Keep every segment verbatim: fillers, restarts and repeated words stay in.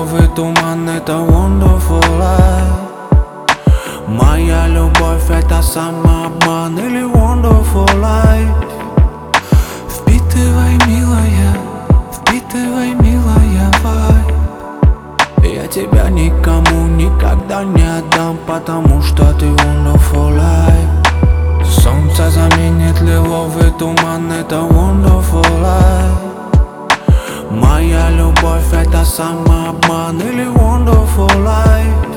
лиловый туман, это wonderful life. Моя любовь это самообман или wonderful life. Впитывай, милая, впитывай, милая, vibe. Я тебя никому никогда не отдам, потому что ты wonderful life. Солнце заменит лиловый туман, это wonderful life. Моя любовь это самообман или wonderful life.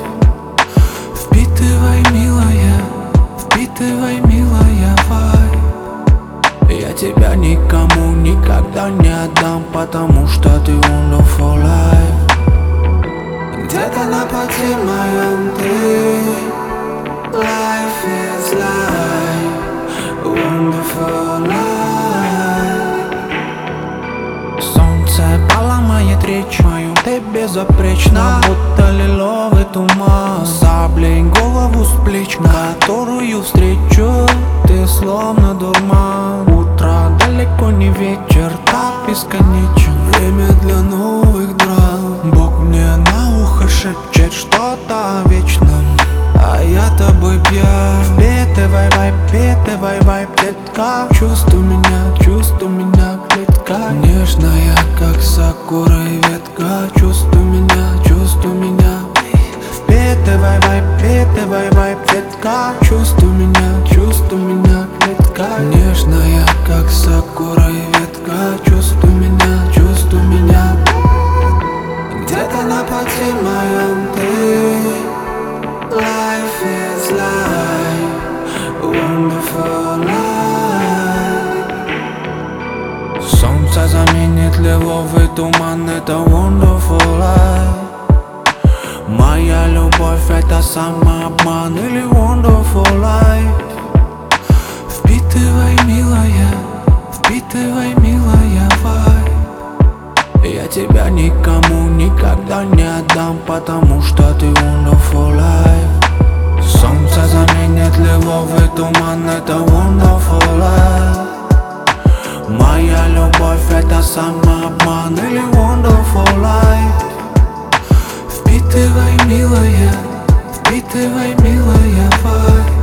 Впитывай, милая, впитывай, милая, vibe. Я тебя никому никогда не отдам, потому что ты wonderful life. Где-то на пути моем ты. Life is life, wonderful life. Солнце поломает речь мою, ты безупречна, будто лиловый туман. Саблей голову с плеч, которую встречу, ты словно дурман. Утро далеко не вечер, так бесконечен. Время для новых драм. Бог мне на ухо шепчет что-то о вечном, а я тобой пьян. Впитывай вайб, впитывай вайб, детка. Чувствуй меня, чувствуй меня, клетка. Нежная, как сакура и ветка. Чувствуй меня, чувствуй меня. Впитывай вайб, впитывай вайб, детка. Чувствуй меня, чувствуй меня, клетка. Нежная, как сакура и ветка. Чувствуй меня, чувствуй меня. Где-то на пути моем ты. Life is life, wonderful life. Солнце заменит лиловый туман, это wonderful life. Моя любовь это самообман или wonderful life. Впитывай, милая, впитывай, милая, vibe. Я тебя никому никогда не отдам, потому что ты wonderful life. Солнце заменит лиловый туман, это wonderful life. Моя любовь это самообман или wonderful life. Впитывай, милая, впитывай, милая, vibe.